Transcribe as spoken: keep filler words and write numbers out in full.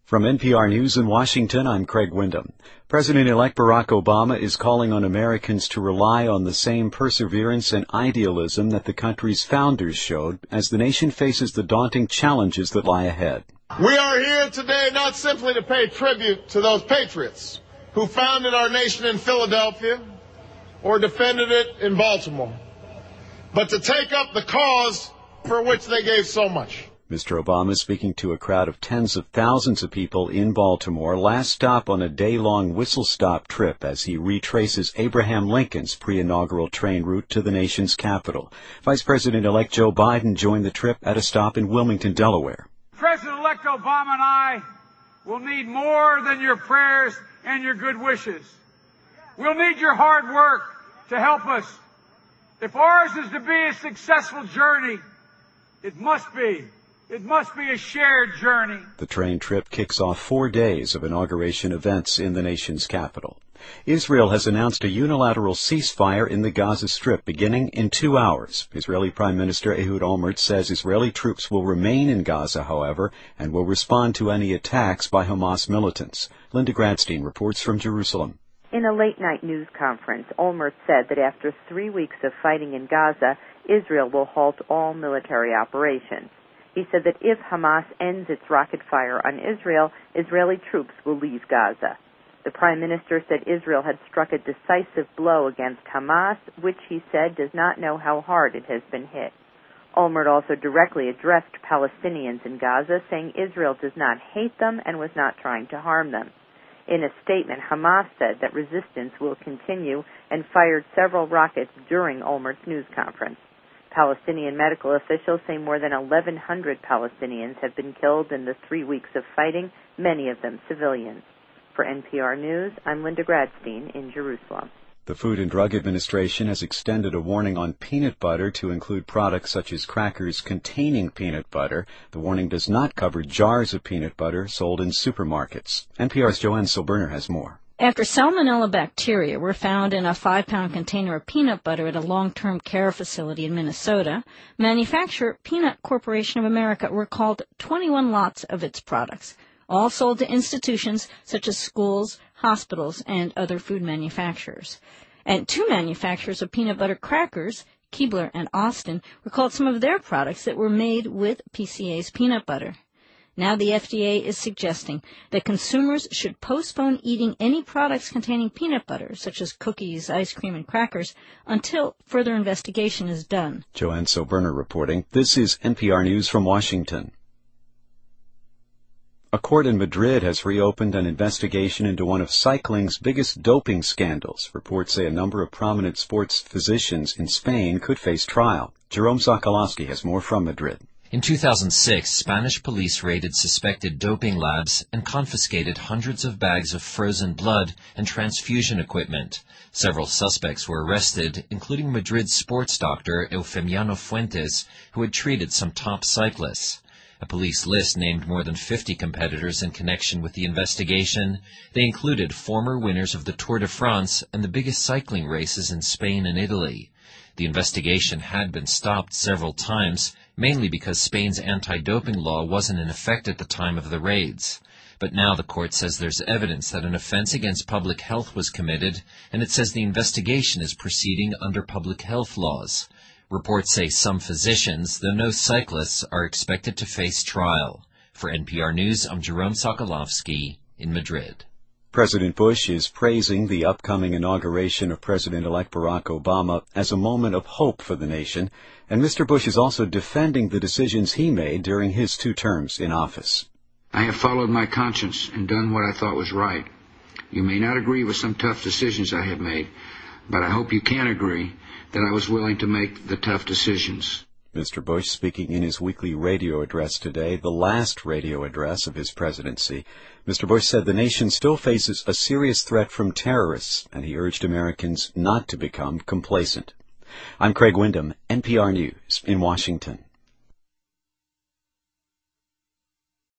From N P R News in Washington, I'm Craig Windham. President-elect Barack Obama is calling on Americans to rely on the same perseverance and idealism that the country's founders showed as the nation faces the daunting challenges that lie ahead. We are here today not simply to pay tribute to those patriots who founded our nation in Philadelphia or defended it in Baltimore, but to take up the cause for which they gave so much. Mister Obama speaking to a crowd of tens of thousands of people in Baltimore, last stop on a day-long whistle-stop trip as he retraces Abraham Lincoln's pre-inaugural train route to the nation's capital. Vice President-elect Joe Biden joined the trip at a stop in Wilmington, Delaware. President-elect Obama and I will need more than your prayers and your good wishes. We'll need your hard work to help us. If ours is to be a successful journey, it must be. It must be a shared journey. The train trip kicks off four days of inauguration events in the nation's capital. Israel has announced a unilateral ceasefire in the Gaza Strip beginning in two hours. Israeli Prime Minister Ehud Olmert says Israeli troops will remain in Gaza, however, and will respond to any attacks by Hamas militants. Linda Gradstein reports from Jerusalem. In a late-night news conference, Olmert said that after three weeks of fighting in Gaza, Israel will halt all military operations. He said that if Hamas ends its rocket fire on Israel, Israeli troops will leave Gaza. The Prime Minister said Israel had struck a decisive blow against Hamas, which he said does not know how hard it has been hit. Olmert also directly addressed Palestinians in Gaza, saying Israel does not hate them and was not trying to harm them. In a statement, Hamas said that resistance will continue and fired several rockets during Olmert's news conference. Palestinian medical officials say more than eleven hundred Palestinians have been killed in the three weeks of fighting, many of them civilians. For N P R News, I'm Linda Gradstein in Jerusalem. The Food and Drug Administration has extended a warning on peanut butter to include products such as crackers containing peanut butter. The warning does not cover jars of peanut butter sold in supermarkets. N P R's Joanne Silberner has more. After salmonella bacteria were found in a five-pound container of peanut butter at a long-term care facility in Minnesota, manufacturer Peanut Corporation of America recalled twenty-one lots of its products, all sold to institutions such as schools, hospitals, and other food manufacturers. And two manufacturers of peanut butter crackers, Keebler and Austin, recalled some of their products that were made with P C A's peanut butter. Now the F D A is suggesting that consumers should postpone eating any products containing peanut butter, such as cookies, ice cream, and crackers, until further investigation is done. Joanne Silberner reporting. This is N P R News from Washington. A court in Madrid has reopened an investigation into one of cycling's biggest doping scandals. Reports say a number of prominent sports physicians in Spain could face trial. Jerome Sokolowski has more from Madrid. In two thousand six, Spanish police raided suspected doping labs and confiscated hundreds of bags of frozen blood and transfusion equipment. Several suspects were arrested, including Madrid's sports doctor Eufemiano Fuentes, who had treated some top cyclists. A police list named more than fifty competitors in connection with the investigation. They included former winners of the Tour de France and the biggest cycling races in Spain and Italy. The investigation had been stopped several times, mainly because Spain's anti-doping law wasn't in effect at the time of the raids. But now the court says there's evidence that an offense against public health was committed, and it says the investigation is proceeding under public health laws. Reports say some physicians, though no cyclists, are expected to face trial. For N P R News, I'm Jerome Sokolowski in Madrid. President Bush is praising the upcoming inauguration of President-elect Barack Obama as a moment of hope for the nation, and Mister Bush is also defending the decisions he made during his two terms in office. I have followed my conscience and done what I thought was right. You may not agree with some tough decisions I have made, but I hope you can agree that I was willing to make the tough decisions. Mister Bush speaking in his weekly radio address today, the last radio address of his presidency. Mister Bush said the nation still faces a serious threat from terrorists, and he urged Americans not to become complacent. I'm Craig Windham, N P R News in Washington.